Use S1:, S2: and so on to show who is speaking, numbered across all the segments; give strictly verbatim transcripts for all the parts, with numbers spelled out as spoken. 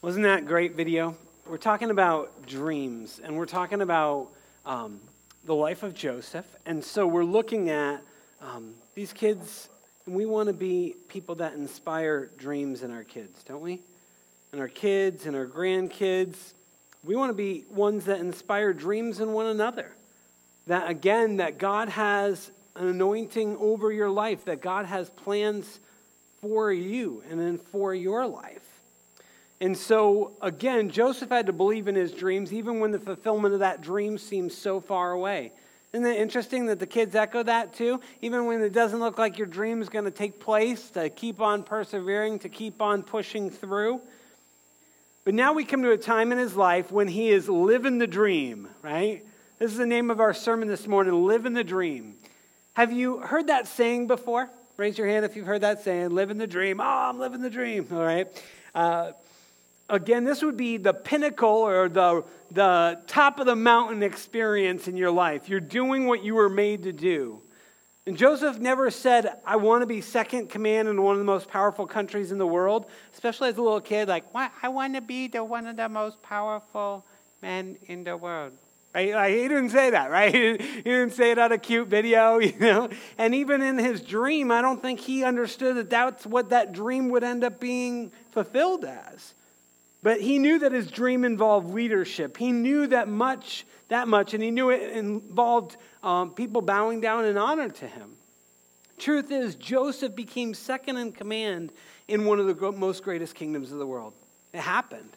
S1: Wasn't that a great video? We're talking about dreams, and we're talking about um, the life of Joseph. And so we're looking at um, these kids, and we want to be people that inspire dreams in our kids, don't we? And our kids and our grandkids. We want to be ones that inspire dreams in one another. That, again, that God has an anointing over your life, that God has plans for you and then for your life. And so, again, Joseph had to believe in his dreams, even when the fulfillment of that dream seems so far away. Isn't it interesting that the kids echo that too? Even when it doesn't look like your dream is going to take place, to keep on persevering, to keep on pushing through. But now we come to a time in his life when he is living the dream, right? This is the name of our sermon this morning, Living the Dream. Have you heard that saying before? Raise your hand if you've heard that saying, living the dream. Oh, I'm living the dream, all right? Uh, Again, this would be the pinnacle or the, the top of the mountain experience in your life. You're doing what you were made to do. And Joseph never said, I want to be second command in one of the most powerful countries in the world, especially as a little kid, like, what? I want to be the one of the most powerful men in the world. Right? Like, he didn't say that, right? He didn't, he didn't say it on a cute video, you know? And even in his dream, I don't think he understood that that's what that dream would end up being fulfilled as. But he knew that his dream involved leadership. He knew that much, that much, and he knew it involved um, people bowing down in honor to him. Truth is, Joseph became second in command in one of the most greatest kingdoms of the world. It happened.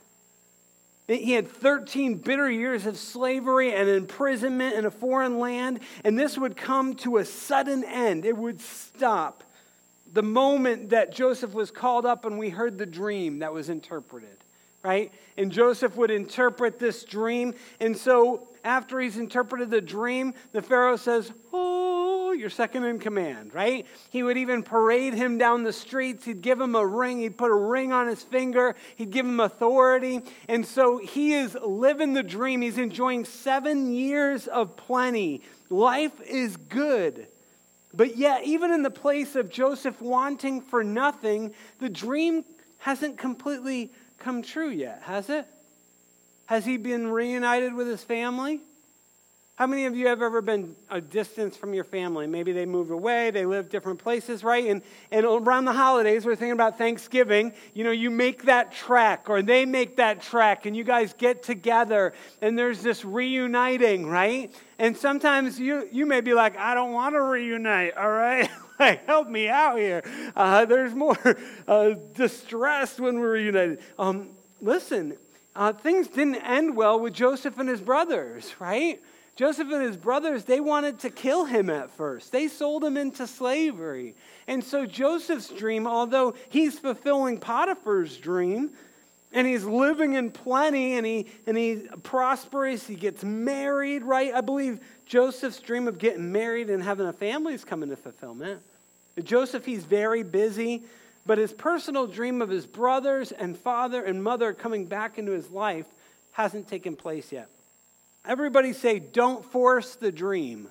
S1: He had thirteen bitter years of slavery and imprisonment in a foreign land, and this would come to a sudden end. It would stop the moment that Joseph was called up and we heard the dream that was interpreted. Right? And Joseph would interpret this dream. And so after he's interpreted the dream, the Pharaoh says, oh, you're second in command, right? He would even parade him down the streets. He'd give him a ring. He'd put a ring on his finger. He'd give him authority. And so he is living the dream. He's enjoying seven years of plenty. Life is good. But yet, even in the place of Joseph wanting for nothing, the dream hasn't completely come true yet, has it? Has he been reunited with his family? How many of you have ever been a distance from your family? Maybe they moved away, they live different places, right? And, and around the holidays, we're thinking about Thanksgiving, you know, you make that trek or they make that trek and you guys get together and there's this reuniting, right? And sometimes you, you may be like, I don't want to reunite, all right? Like, help me out here. Uh, there's more uh, distress when we're reunited. Um, listen, uh, things didn't end well with Joseph and his brothers, right? Joseph and his brothers, they wanted to kill him at first. They sold him into slavery. And so Joseph's dream, although he's fulfilling Potiphar's dream, and he's living in plenty, and he and he's prosperous, he gets married, right? I believe Joseph's dream of getting married and having a family is coming to fulfillment. Joseph, he's very busy, but his personal dream of his brothers and father and mother coming back into his life hasn't taken place yet. Everybody say, don't force the dream.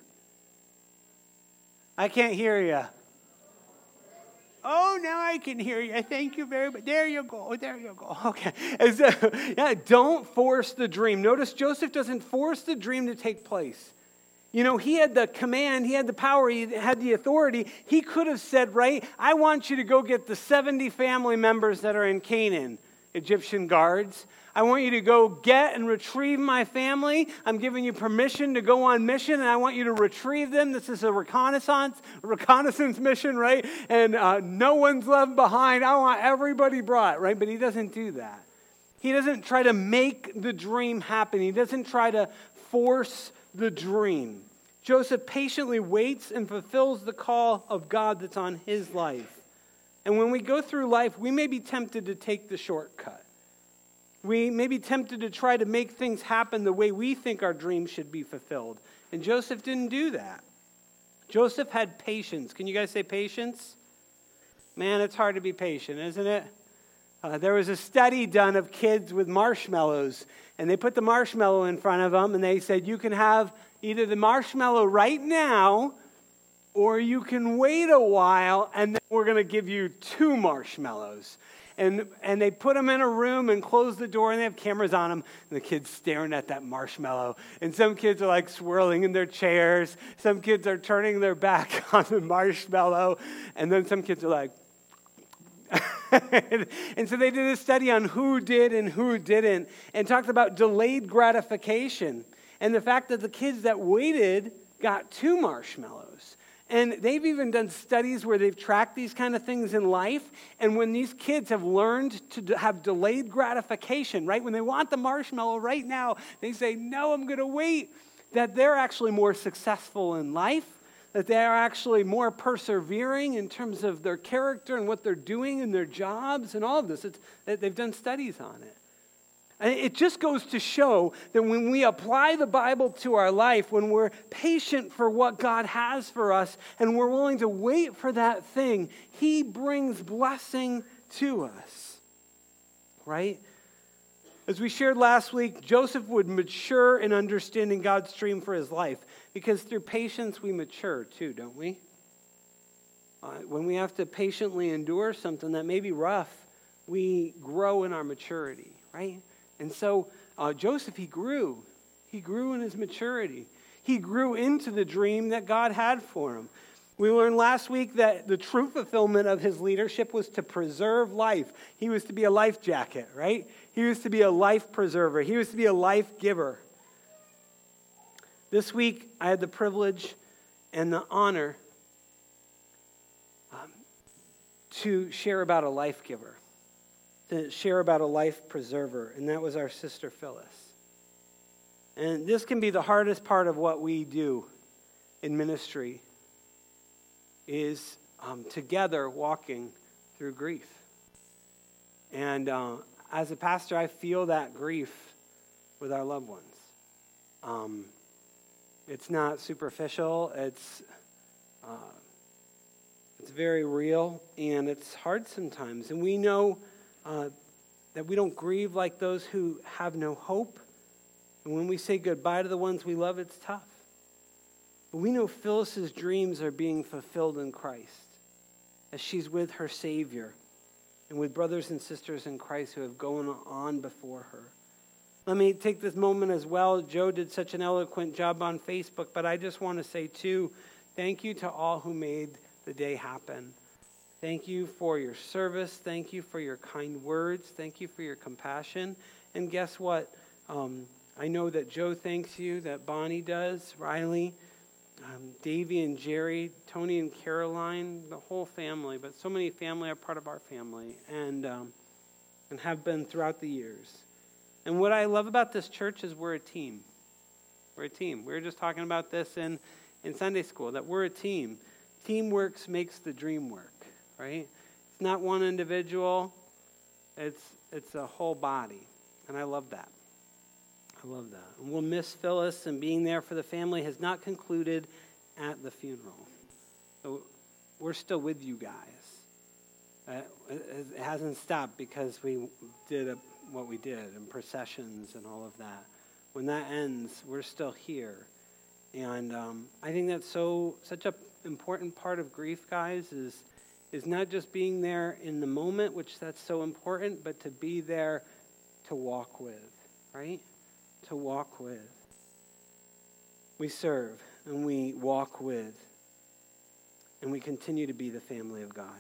S1: I can't hear you. Oh, now I can hear you. Thank you very much. There you go. There you go. Okay. So, yeah, don't force the dream. Notice Joseph doesn't force the dream to take place. You know, he had the command, he had the power, he had the authority. He could have said, right, I want you to go get the seventy family members that are in Canaan, Egyptian guards. I want you to go get and retrieve my family. I'm giving you permission to go on mission, and I want you to retrieve them. This is a reconnaissance, a reconnaissance mission, right? And uh, no one's left behind. I want everybody brought, right? But he doesn't do that. He doesn't try to make the dream happen. He doesn't try to force the dream. Joseph patiently waits and fulfills the call of God that's on his life. And when we go through life, we may be tempted to take the shortcut. We may be tempted to try to make things happen the way we think our dreams should be fulfilled. And Joseph didn't do that. Joseph had patience. Can you guys say patience? Man, it's hard to be patient, isn't it? Uh, there was a study done of kids with marshmallows, and they put the marshmallow in front of them, and they said, you can have either the marshmallow right now, or you can wait a while, and then we're going to give you two marshmallows. And, and they put them in a room and close the door, and they have cameras on them, and the kids staring at that marshmallow. And some kids are like swirling in their chairs. Some kids are turning their back on the marshmallow. And then some kids are like, and so they did a study on who did and who didn't, and talked about delayed gratification and the fact that the kids that waited got two marshmallows. And they've even done studies where they've tracked these kind of things in life. And when these kids have learned to have delayed gratification, right, when they want the marshmallow right now, they say, no, I'm going to wait, that they're actually more successful in life, that they are actually more persevering in terms of their character and what they're doing in their jobs and all of this. It's, they've done studies on it. And it just goes to show that when we apply the Bible to our life, when we're patient for what God has for us, and we're willing to wait for that thing, He brings blessing to us, right? As we shared last week, Joseph would mature in understanding God's dream for his life, because through patience we mature too, don't we? Uh, when we have to patiently endure something that may be rough, we grow in our maturity, right? And so uh, Joseph, he grew. He grew in his maturity. He grew into the dream that God had for him. We learned last week that the true fulfillment of his leadership was to preserve life. He was to be a life jacket, right? He was to be a life preserver. He was to be a life giver. This week, I had the privilege and the honor um, to share about a life giver, to share about a life preserver, and that was our sister Phyllis. And this can be the hardest part of what we do in ministry, is um, together walking through grief. And uh, as a pastor, I feel that grief with our loved ones. Um, it's not superficial. It's uh, it's very real, and it's hard sometimes. And we know uh, that we don't grieve like those who have no hope. And when we say goodbye to the ones we love, it's tough. But we know Phyllis's dreams are being fulfilled in Christ as she's with her Savior and with brothers and sisters in Christ who have gone on before her. Let me take this moment as well. Joe did such an eloquent job on Facebook, but I just want to say too, thank you to all who made the day happen. Thank you for your service. Thank you for your kind words. Thank you for your compassion. And guess what? Um, I know that Joe thanks you, that Bonnie does, Riley, um, Davey and Jerry, Tony and Caroline, the whole family, but so many family are part of our family and um, and have been throughout the years. And what I love about this church is we're a team. We're a team. We were just talking about this in, in Sunday school, that we're a team. Teamwork makes the dream work, right? It's not one individual. It's it's a whole body. And I love that. I love that. And we'll miss Phyllis, and being there for the family has not concluded at the funeral. So we're still with you guys. Uh, it hasn't stopped because we did a, what we did, and processions and all of that. When that ends, we're still here. And um, I think that's so such an important part of grief, guys, is, is not just being there in the moment, which that's so important, but to be there to walk with, right? To walk with. We serve and we walk with, and we continue to be the family of God.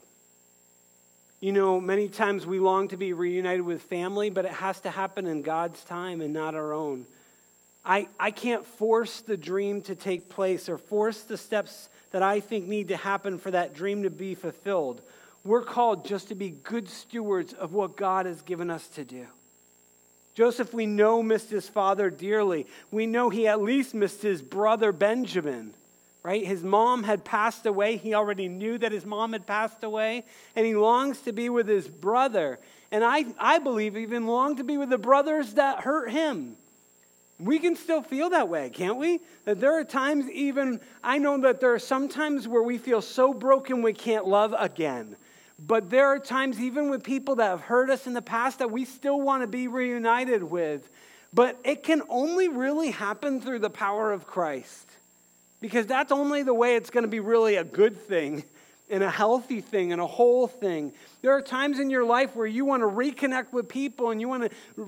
S1: You know, many times we long to be reunited with family, but it has to happen in God's time and not our own. I, I can't force the dream to take place or force the steps that I think need to happen for that dream to be fulfilled. We're called just to be good stewards of what God has given us to do. Joseph, we know, missed his father dearly. We know he at least missed his brother Benjamin, right? His mom had passed away. He already knew that his mom had passed away, and he longs to be with his brother. And I, I believe even long to be with the brothers that hurt him. We can still feel that way, can't we? That there are times even, I know that there are some times where we feel so broken we can't love again. But there are times even with people that have hurt us in the past that we still want to be reunited with. But it can only really happen through the power of Christ. Because that's only the way it's going to be really a good thing and a healthy thing and a whole thing. There are times in your life where you want to reconnect with people and you want to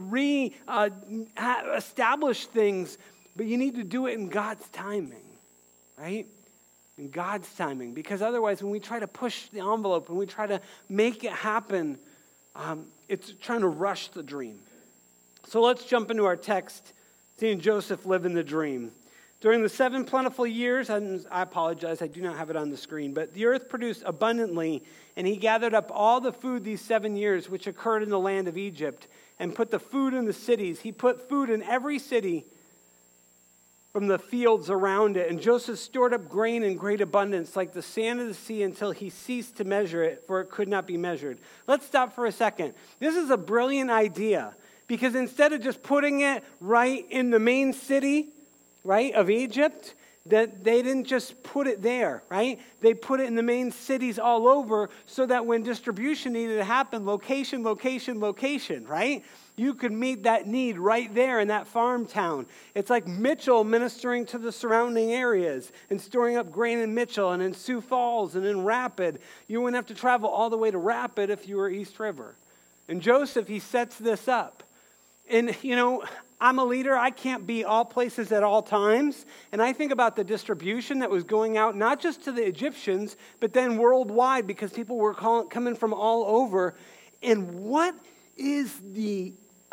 S1: re-establish uh, things, but you need to do it in God's timing, right? In God's timing. Because otherwise, when we try to push the envelope and we try to make it happen, um, it's trying to rush the dream. So let's jump into our text, seeing Joseph live in the dream. During the seven plentiful years, and I apologize, I do not have it on the screen, but the earth produced abundantly, and he gathered up all the food these seven years which occurred in the land of Egypt, and put the food in the cities. He put food in every city from the fields around it. And Joseph stored up grain in great abundance, like the sand of the sea, until he ceased to measure it, for it could not be measured. Let's stop for a second. This is a brilliant idea, because instead of just putting it right in the main city, right, of Egypt, that they didn't just put it there, right? They put it in the main cities all over so that when distribution needed to happen, location, location, location, right? You could meet that need right there in that farm town. It's like Mitchell ministering to the surrounding areas and storing up grain in Mitchell and in Sioux Falls and in Rapid. You wouldn't have to travel all the way to Rapid if you were East River. And Joseph, he sets this up. And, you know, I'm a leader. I can't be all places at all times. And I think about the distribution that was going out, not just to the Egyptians, but then worldwide, because people were calling, coming from all over. And what is the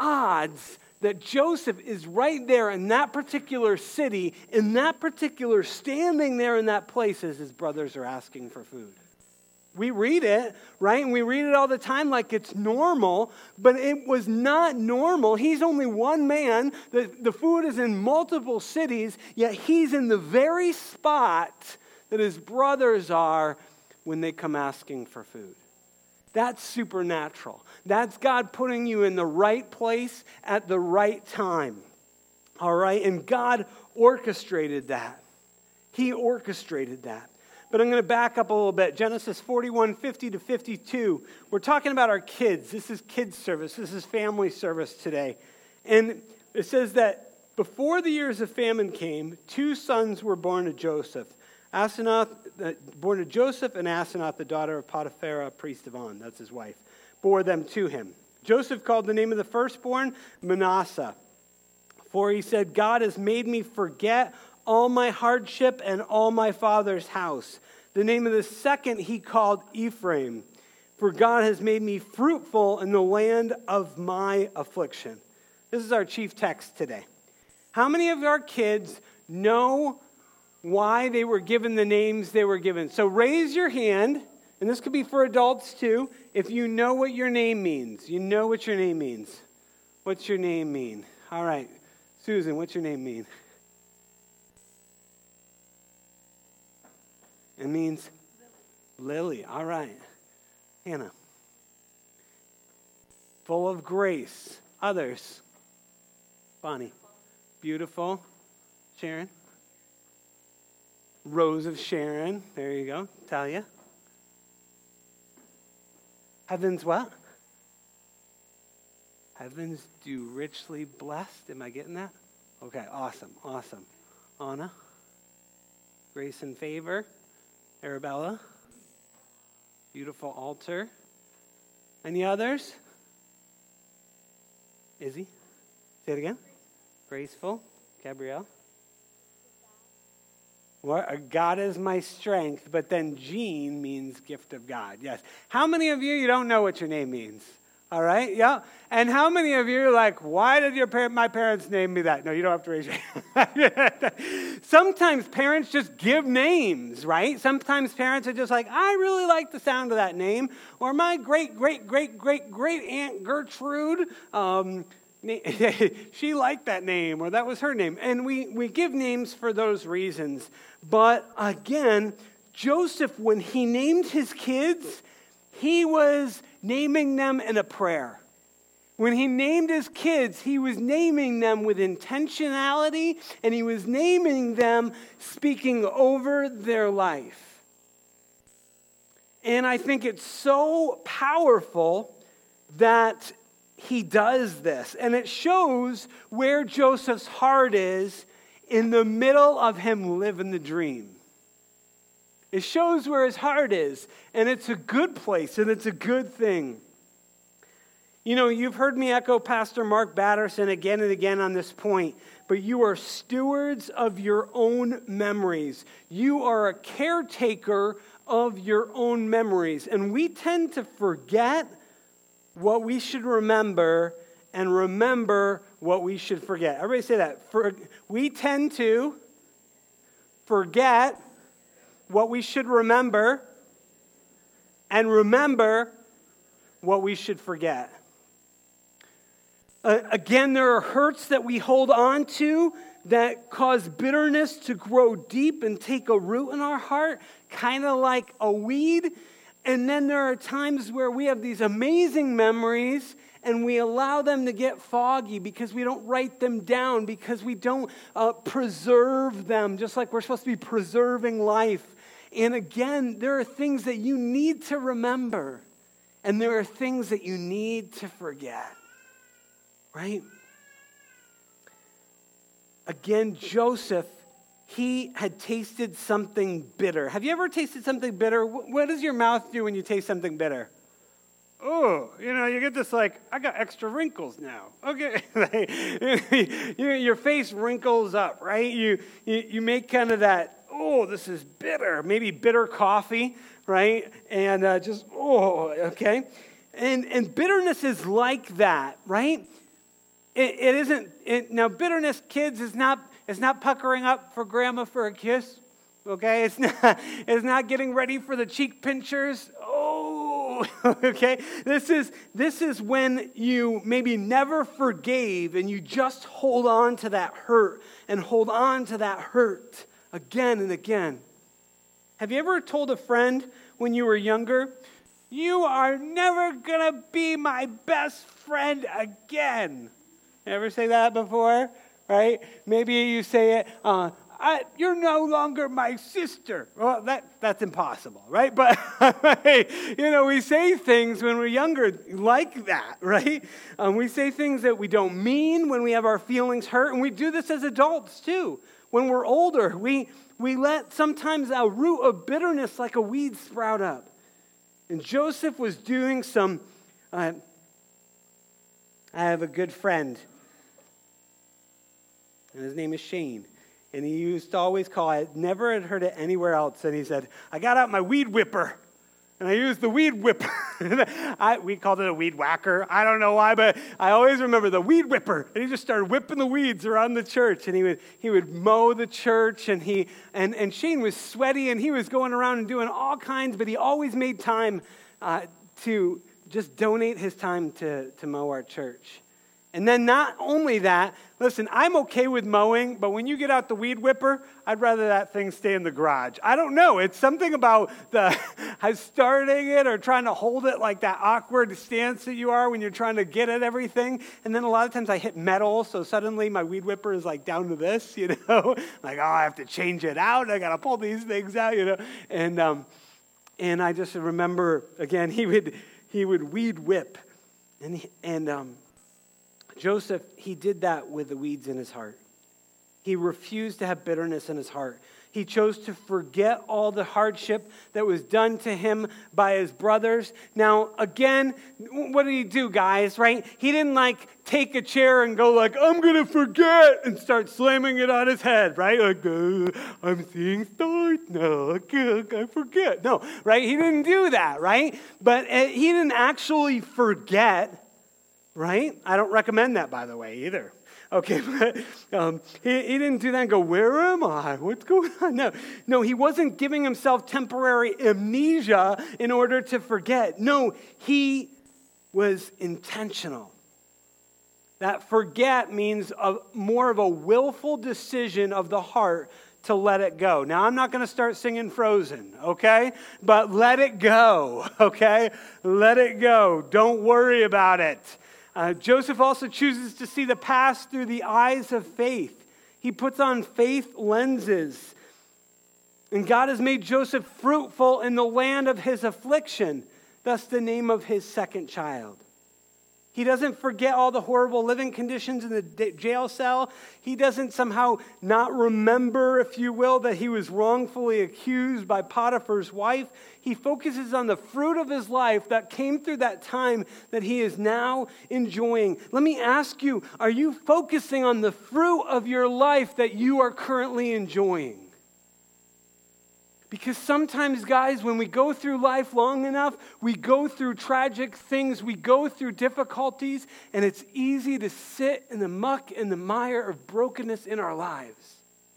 S1: odds that Joseph is right there in that particular city, in that particular, standing there in that place as his brothers are asking for food? We read it, right? And we read it all the time like it's normal, but it was not normal. He's only one man. The, the food is in multiple cities, yet he's in the very spot that his brothers are when they come asking for food. That's supernatural. That's God putting you in the right place at the right time. All right? And God orchestrated that. He orchestrated that. But I'm going to back up a little bit. Genesis forty-one, fifty to fifty-two. We're talking about our kids. This is kids service. This is family service today. And it says that before the years of famine came, two sons were born to Joseph. Asenath, uh, born to Joseph, and Asenath, the daughter of Potiphar, priest of On, that's his wife, bore them to him. Joseph called the name of the firstborn Manasseh, for he said, God has made me forget all my hardship and all my father's house. The name of the second he called Ephraim, for God has made me fruitful in the land of my affliction. This is our chief text today. How many of our kids know why they were given the names they were given? So raise your hand, and this could be for adults too, if you know what your name means. You know what your name means. What's your name mean? All right. Susan, what's your name mean? It means Lily. Lily. All right. Hannah. Full of grace. Others. Bonnie. Beautiful. Sharon. Rose of Sharon. There you go. Talia. Heaven's what? Heavens do richly blessed. Am I getting that? Okay, awesome, awesome. Anna. Grace and favor. Arabella. Beautiful altar. Any others? Izzy. Say it again. Graceful. Gabrielle. What? God is my strength, but then Jean means gift of God. Yes. How many of you, you don't know what your name means? All right, yeah. And how many of you are like, why did your par- my parents name me that? No, you don't have to raise your hand. Sometimes parents just give names, right? Sometimes parents are just like, I really like the sound of that name. Or my great, great, great, great, great Aunt Gertrude, um, she liked that name, or that was her name. And we, we give names for those reasons. But again, Joseph, when he named his kids, he was naming them in a prayer. When he named his kids, he was naming them with intentionality, and he was naming them speaking over their life. And I think it's so powerful that he does this. And it shows where Joseph's heart is in the middle of him living the dream. It shows where his heart is, and it's a good place, and it's a good thing. You know, you've heard me echo Pastor Mark Batterson again and again on this point, but you are stewards of your own memories. You are a caretaker of your own memories, and we tend to forget what we should remember and remember what we should forget. Everybody say that. For, we tend to forget what we should remember and remember what we should forget. Uh, again, there are hurts that we hold on to that cause bitterness to grow deep and take a root in our heart, kind of like a weed. And then there are times where we have these amazing memories and we allow them to get foggy because we don't write them down, because we don't uh, preserve them, just like we're supposed to be preserving life. And again, there are things that you need to remember, and there are things that you need to forget, right? Again, Joseph, he had tasted something bitter. Have you ever tasted something bitter? What does your mouth do when you taste something bitter? Oh, you know, you get this like, I got extra wrinkles now. Okay. Your face wrinkles up, right? You, you, you make kind of that, oh, this is bitter. Maybe bitter coffee, right? And uh, just, oh, okay. And, and bitterness is like that, right? It, it isn't, it, now bitterness, kids, is not, is not puckering up for grandma for a kiss, okay? It's not, it's not getting ready for the cheek pinchers. Oh, okay? This is, this is when you maybe never forgave and you just hold on to that hurt and hold on to that hurt again and again. Have you ever told a friend when you were younger, you are never going to be my best friend again? Ever say that before, right? Maybe you say it, uh, I, you're no longer my sister. Well, that that's impossible, right? But, you know, we say things when we're younger like that, right? Um, we say things that we don't mean when we have our feelings hurt, and we do this as adults too. When we're older, we, we let sometimes a root of bitterness like a weed sprout up. And Joseph was doing some, uh, I have a good friend, and his name is Shane. And he used to always call, I never had heard it anywhere else. And he said, I got out my weed whipper. And I used the weed whipper. I, we called it a weed whacker. I don't know why, but I always remember the weed whipper. And he just started whipping the weeds around the church. And he would he would mow the church. And he and, and Shane was sweaty. And he was going around and doing all kinds. But he always made time uh, to just donate his time to, to mow our church. And then not only that, listen, I'm okay with mowing, but when you get out the weed whipper, I'd rather that thing stay in the garage. I don't know. It's something about the starting it or trying to hold it, like that awkward stance that you are when you're trying to get at everything. And then a lot of times I hit metal, so suddenly my weed whipper is like down to this, you know. Like, oh, I have to change it out. I got to pull these things out, you know. And um, and I just remember, again, he would he would weed whip. And, he, and um Joseph, he did that with the weeds in his heart. He refused to have bitterness in his heart. He chose to forget all the hardship that was done to him by his brothers. Now, again, what did he do, guys, right? He didn't, like, take a chair and go like, I'm going to forget, and start slamming it on his head, right? Like, uh, I'm seeing stars now. I can't, I forget. No, right? He didn't do that, right? But uh, he didn't actually forget. Right? I don't recommend that, by the way, either. Okay, but um, he, he didn't do that and go, where am I? What's going on? No, no, he wasn't giving himself temporary amnesia in order to forget. No, he was intentional. That forget means a, more of a willful decision of the heart to let it go. Now, I'm not going to start singing Frozen, okay? But let it go, okay? Let it go. Don't worry about it. Uh, Joseph also chooses to see the past through the eyes of faith. He puts on faith lenses. And God has made Joseph fruitful in the land of his affliction, thus the name of his second child. He doesn't forget all the horrible living conditions in the jail cell. He doesn't somehow not remember, if you will, that he was wrongfully accused by Potiphar's wife. He focuses on the fruit of his life that came through that time that he is now enjoying. Let me ask you, are you focusing on the fruit of your life that you are currently enjoying? Because sometimes, guys, when we go through life long enough, we go through tragic things, we go through difficulties, and it's easy to sit in the muck and the mire of brokenness in our lives.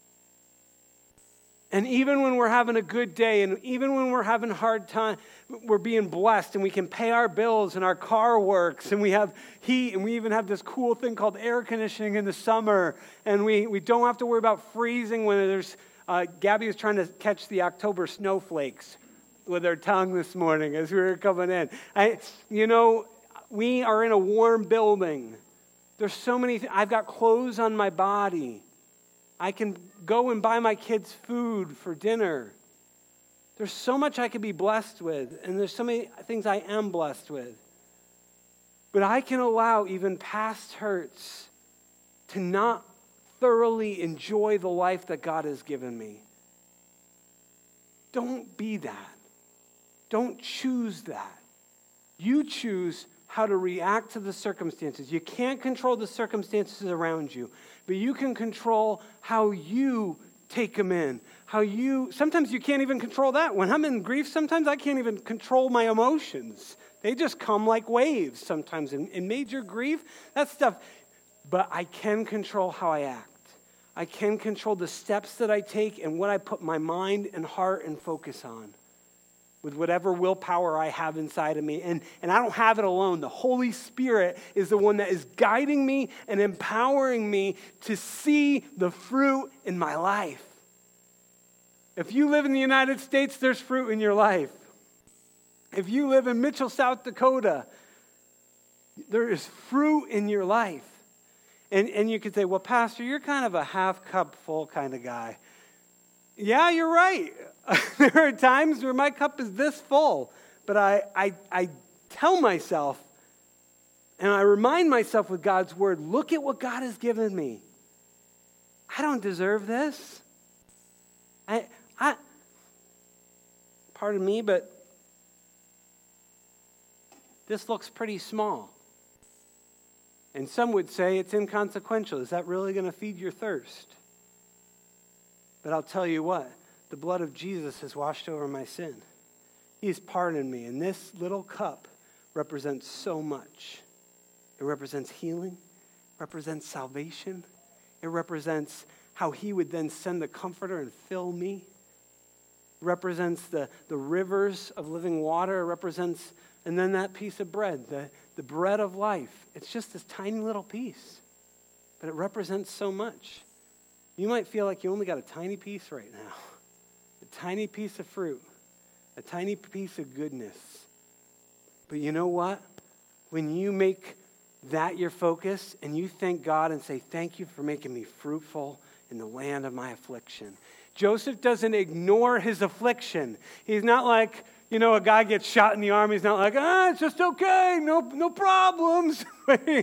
S1: And even when we're having a good day, and even when we're having a hard time, we're being blessed, and we can pay our bills, and our car works, and we have heat, and we even have this cool thing called air conditioning in the summer, and we, we don't have to worry about freezing when there's Uh, Gabby was trying to catch the October snowflakes with her tongue this morning as we were coming in. I, you know, we are in a warm building. There's so many th- I've got clothes on my body. I can go and buy my kids food for dinner. There's so much I could be blessed with, and there's so many things I am blessed with. But I can allow even past hurts to not thoroughly enjoy the life that God has given me. Don't be that. Don't choose that. You choose how to react to the circumstances. You can't control the circumstances around you, but you can control how you take them in. How you, sometimes you can't even control that. When I'm in grief, sometimes I can't even control my emotions. They just come like waves sometimes. In, in major grief, that stuff. But I can control how I act. I can control the steps that I take and what I put my mind and heart and focus on with whatever willpower I have inside of me. And, and I don't have it alone. The Holy Spirit is the one that is guiding me and empowering me to see the fruit in my life. If you live in the United States, there's fruit in your life. If you live in Mitchell, South Dakota, there is fruit in your life. And and you could say, well, Pastor, you're kind of a half cup full kind of guy. Yeah, you're right. There are times where my cup is this full. But I, I, I tell myself, and I remind myself with God's word, look at what God has given me. I don't deserve this. I, I, pardon me, but this looks pretty small. And some would say it's inconsequential. Is that really going to feed your thirst? But I'll tell you what, the blood of Jesus has washed over my sin. He has pardoned me, and this little cup represents so much. It represents healing, represents salvation. It represents how he would then send the comforter and fill me. It represents the, the rivers of living water. It represents, and then that piece of bread, the, the bread of life. It's just this tiny little piece, but it represents so much. You might feel like you only got a tiny piece right now. A tiny piece of fruit. A tiny piece of goodness. But you know what? When you make that your focus and you thank God and say, thank you for making me fruitful in the land of my affliction. Joseph doesn't ignore his affliction. He's not like, you know, a guy gets shot in the arm. He's not like, ah, it's just okay, no, no problems. I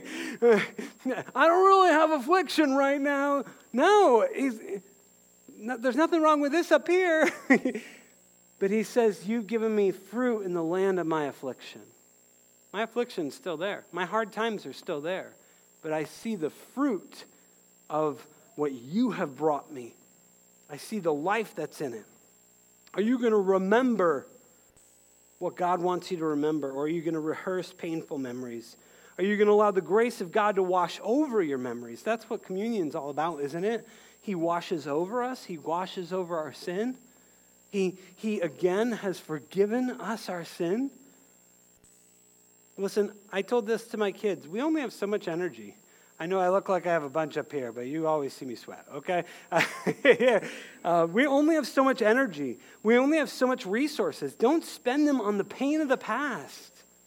S1: don't really have affliction right now. No, he's, no, there's nothing wrong with this up here. But he says, you've given me fruit in the land of my affliction. My affliction's still there. My hard times are still there. But I see the fruit of what you have brought me. I see the life that's in it. Are you going to remember what God wants you to remember? Or are you going to rehearse painful memories? Are you going to allow the grace of God to wash over your memories? That's what communion's all about, isn't it? He washes over us. He washes over our sin. He, he again has forgiven us our sin. Listen, I told this to my kids. We only have so much energy. I know I look like I have a bunch up here, but you always see me sweat, okay? uh, we only have so much energy. We only have so much resources. Don't spend them on the pain of the past.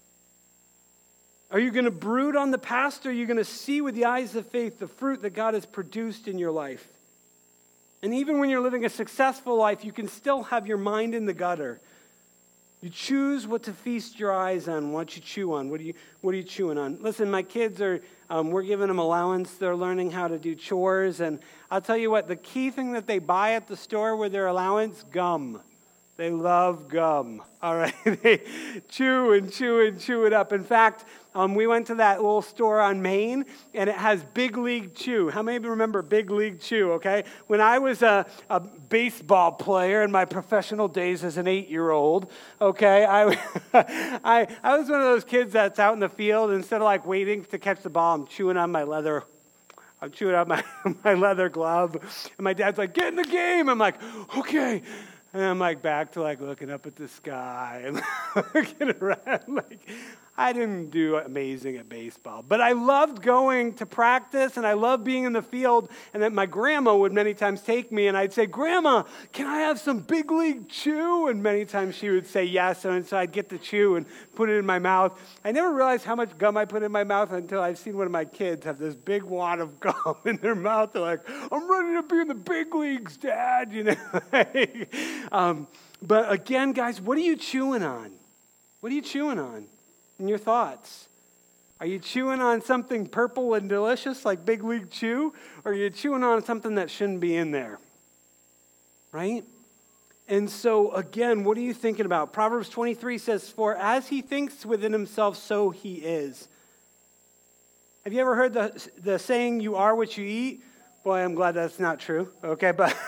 S1: Are you going to brood on the past, or are you going to see with the eyes of faith the fruit that God has produced in your life? And even when you're living a successful life, you can still have your mind in the gutter. You choose what to feast your eyes on, what you chew on. What are you, what are you chewing on? Listen, my kids are, um, we're giving them allowance. They're learning how to do chores. And I'll tell you what, the key thing that they buy at the store with their allowance, gum. They love gum, all right? They chew and chew and chew it up. In fact, um, we went to that little store on Main, and it has Big League Chew. How many of you remember Big League Chew, okay? When I was a, a baseball player in my professional days as an eight-year-old, okay, I, I, I was one of those kids that's out in the field, and instead of like waiting to catch the ball, I'm chewing on my leather I'm chewing on my, my leather glove, and my dad's like, get in the game. I'm like, okay. And I'm like back to like looking up at the sky and looking around. Like, I didn't do amazing at baseball, but I loved going to practice and I loved being in the field. And then my grandma would many times take me and I'd say, Grandma, can I have some Big League Chew? And many times she would say yes. And so I'd get the chew and put it in my mouth. I never realized how much gum I put in my mouth until I've seen one of my kids have this big wad of gum in their mouth. They're like, I'm ready to be in the big leagues, Dad. You know. um, but again, guys, what are you chewing on? What are you chewing on? In your thoughts? Are you chewing on something purple and delicious like Big League Chew? Or are you chewing on something that shouldn't be in there? Right? And so, again, what are you thinking about? Proverbs twenty-three says, for as he thinks within himself, so he is. Have you ever heard the, the saying, you are what you eat? Boy, I'm glad that's not true. Okay, but...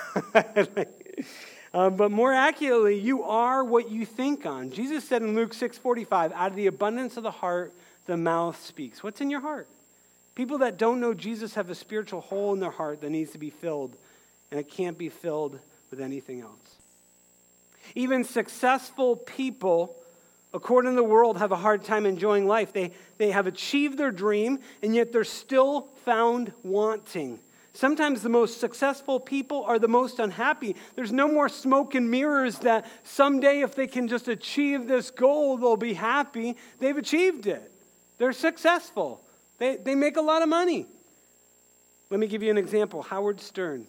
S1: Um, but more accurately, you are what you think on. Jesus said in Luke six forty-five, out of the abundance of the heart, the mouth speaks. What's in your heart? People that don't know Jesus have a spiritual hole in their heart that needs to be filled, and it can't be filled with anything else. Even successful people, according to the world, have a hard time enjoying life. They, they have achieved their dream, and yet they're still found wanting. Sometimes the most successful people are the most unhappy. There's no more smoke and mirrors that someday if they can just achieve this goal, they'll be happy. They've achieved it. They're successful. They, they make a lot of money. Let me give you an example. Howard Stern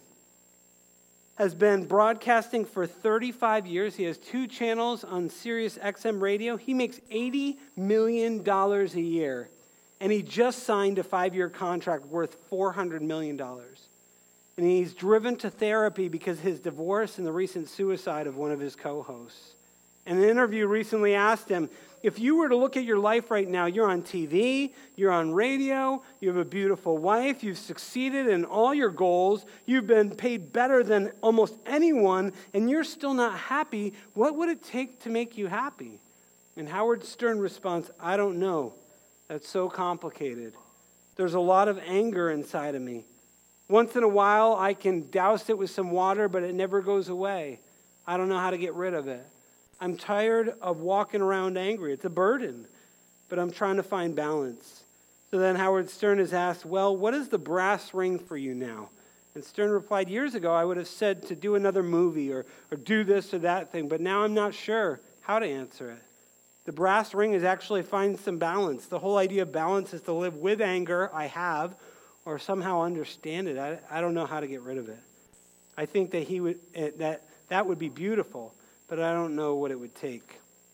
S1: has been broadcasting for thirty-five years. He has two channels on Sirius X M radio. He makes eighty million dollars a year. And he just signed a five-year contract worth four hundred million dollars. And he's driven to therapy because of his divorce and the recent suicide of one of his co-hosts. And an interview recently asked him, if you were to look at your life right now, you're on T V, you're on radio, you have a beautiful wife, you've succeeded in all your goals, you've been paid better than almost anyone, and you're still not happy, what would it take to make you happy? And Howard Stern responds, I don't know. That's so complicated. There's a lot of anger inside of me. Once in a while, I can douse it with some water, but it never goes away. I don't know how to get rid of it. I'm tired of walking around angry. It's a burden, but I'm trying to find balance. So then Howard Stern is asked, well, what is the brass ring for you now? And Stern replied, years ago, I would have said to do another movie or, or do this or that thing, but now I'm not sure how to answer it. The brass ring is actually find some balance. The whole idea of balance is to live with anger, I have, or somehow understand it. I, I don't know how to get rid of it. I think that he would that that would be beautiful, but I don't know what it would take.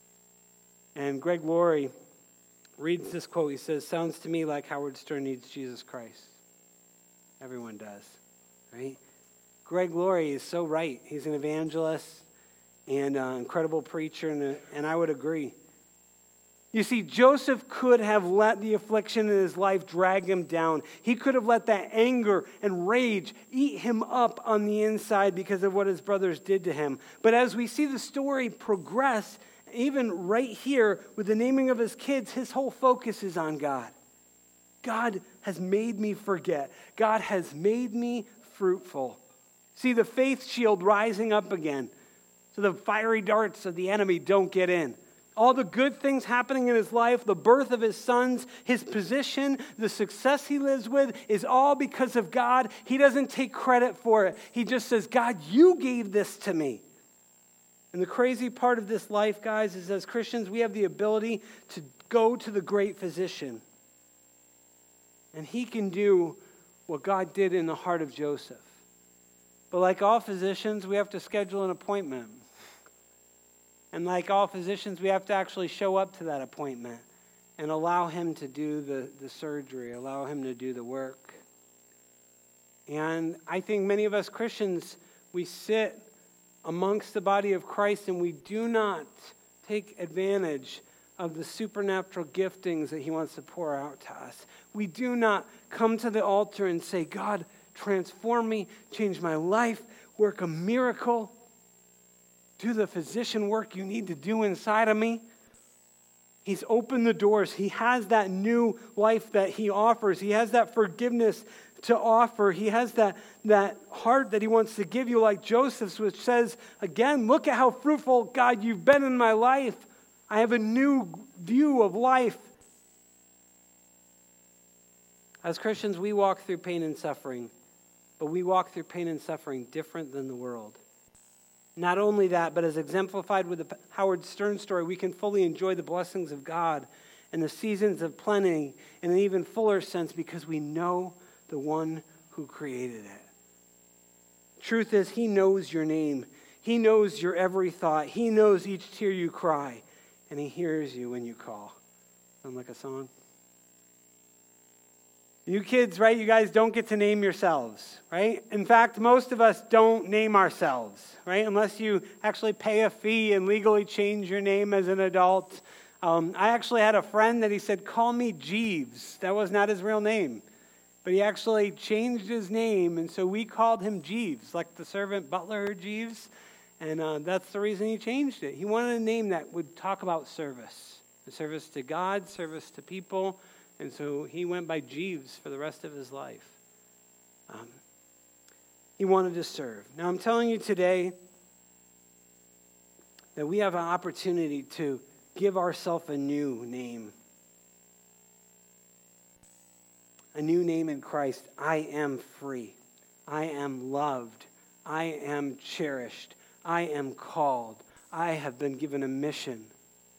S1: And Greg Laurie reads this quote. He says, sounds to me like Howard Stern needs Jesus Christ. Everyone does, right? Greg Laurie is so right. He's an evangelist and an incredible preacher, and, a, and I would agree. You see, Joseph could have let the affliction in his life drag him down. He could have let that anger and rage eat him up on the inside because of what his brothers did to him. But as we see the story progress, even right here with the naming of his kids, his whole focus is on God. God has made me forget. God has made me fruitful. See the faith shield rising up again so the fiery darts of the enemy don't get in. All the good things happening in his life, the birth of his sons, his position, the success he lives with is all because of God. He doesn't take credit for it. He just says, God, you gave this to me. And the crazy part of this life, guys, is as Christians, we have the ability to go to the great physician. And he can do what God did in the heart of Joseph. But like all physicians, we have to schedule an appointment. And like all physicians, we have to actually show up to that appointment and allow him to do the, the surgery, allow him to do the work. And I think many of us Christians, we sit amongst the body of Christ and we do not take advantage of the supernatural giftings that he wants to pour out to us. We do not come to the altar and say, God, transform me, change my life, work a miracle, do the physician work you need to do inside of me. He's opened the doors. He has that new life that he offers. He has that forgiveness to offer. He has that, that heart that he wants to give you, like Joseph's, which says, again, look at how fruitful, God, you've been in my life. I have a new view of life. As Christians, we walk through pain and suffering, but we walk through pain and suffering different than the world. Not only that, but as exemplified with the Howard Stern story, we can fully enjoy the blessings of God and the seasons of plenty in an even fuller sense because we know the one who created it. Truth is, he knows your name. He knows your every thought. He knows each tear you cry, and he hears you when you call. Sound like a song? You kids, right, you guys don't get to name yourselves, right? In fact, most of us don't name ourselves, right? Unless you actually pay a fee and legally change your name as an adult. Um, I actually had a friend that he said, call me Jeeves. That was not his real name. But he actually changed his name, and so we called him Jeeves, like the servant butler Jeeves. And uh, that's the reason he changed it. He wanted a name that would talk about service. The service to God, service to people. And so he went by Jeeves for the rest of his life. Um, he wanted to serve. Now I'm telling you today that we have an opportunity to give ourselves a new name. A new name in Christ. I am free. I am loved. I am cherished. I am called. I have been given a mission.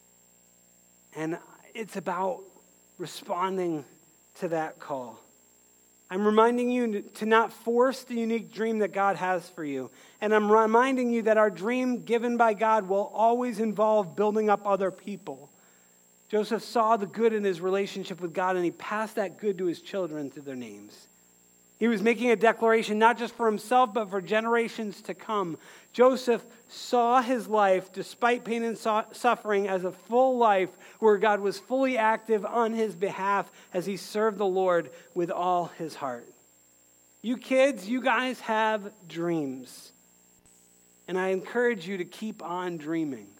S1: And it's about responding to that call. I'm reminding you to not force the unique dream that God has for you. And I'm reminding you that our dream given by God will always involve building up other people. Joseph saw the good in his relationship with God, and he passed that good to his children through their names. He was making a declaration not just for himself, but for generations to come. Joseph saw his life, despite pain and suffering, as a full life where God was fully active on his behalf as he served the Lord with all his heart. You kids, you guys have dreams. And I encourage you to keep on dreaming.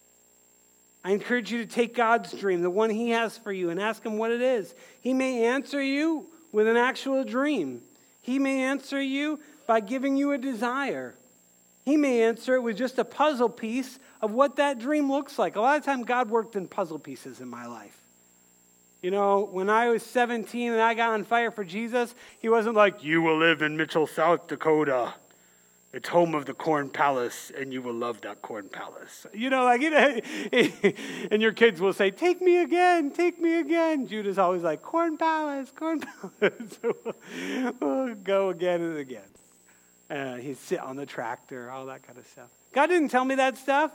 S1: I encourage you to take God's dream, the one he has for you, and ask him what it is. He may answer you with an actual dream. He may answer you by giving you a desire. He may answer it with just a puzzle piece of what that dream looks like. A lot of times God worked in puzzle pieces in my life. You know, when I was seventeen and I got on fire for Jesus, he wasn't like, you will live in Mitchell, South Dakota. It's home of the Corn Palace, and you will love that Corn Palace. You know, like, you know, and your kids will say, take me again, take me again. Judah's always like, Corn Palace, Corn Palace. So we'll go again and again. Uh, he'd sit on the tractor, all that kind of stuff. God didn't tell me that stuff,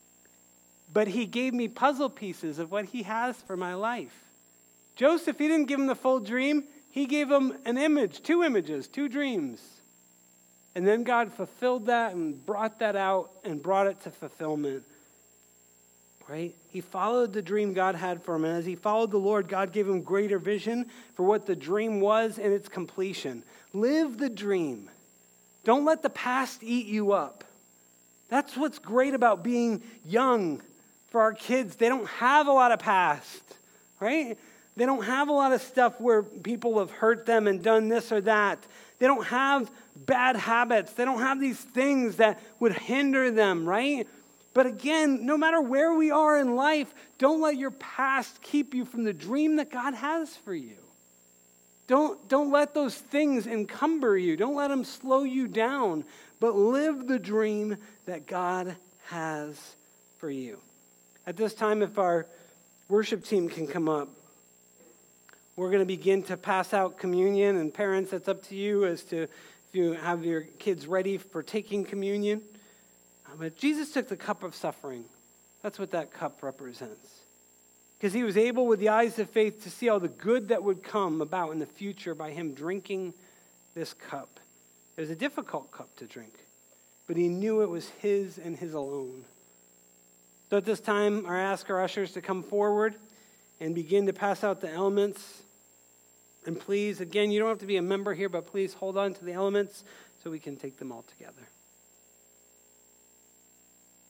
S1: but he gave me puzzle pieces of what he has for my life. Joseph, he didn't give him the full dream. He gave him an image, two images, two dreams. And then God fulfilled that and brought that out and brought it to fulfillment. Right? He followed the dream God had for him. And as he followed the Lord, God gave him greater vision for what the dream was and its completion. Live the dream. Don't let the past eat you up. That's what's great about being young for our kids. They don't have a lot of past, right? They don't have a lot of stuff where people have hurt them and done this or that. They don't have bad habits. They don't have these things that would hinder them, right? But again, no matter where we are in life, don't let your past keep you from the dream that God has for you. Don't, don't let those things encumber you. Don't let them slow you down, but live the dream that God has for you. At this time, if our worship team can come up, we're going to begin to pass out communion, and parents, it's up to you as to if you have your kids ready for taking communion. But Jesus took the cup of suffering. That's what that cup represents. Because he was able with the eyes of faith to see all the good that would come about in the future by him drinking this cup. It was a difficult cup to drink, but he knew it was his and his alone. So at this time, I ask our ushers to come forward and begin to pass out the elements. And please, again, you don't have to be a member here, but please hold on to the elements so we can take them all together.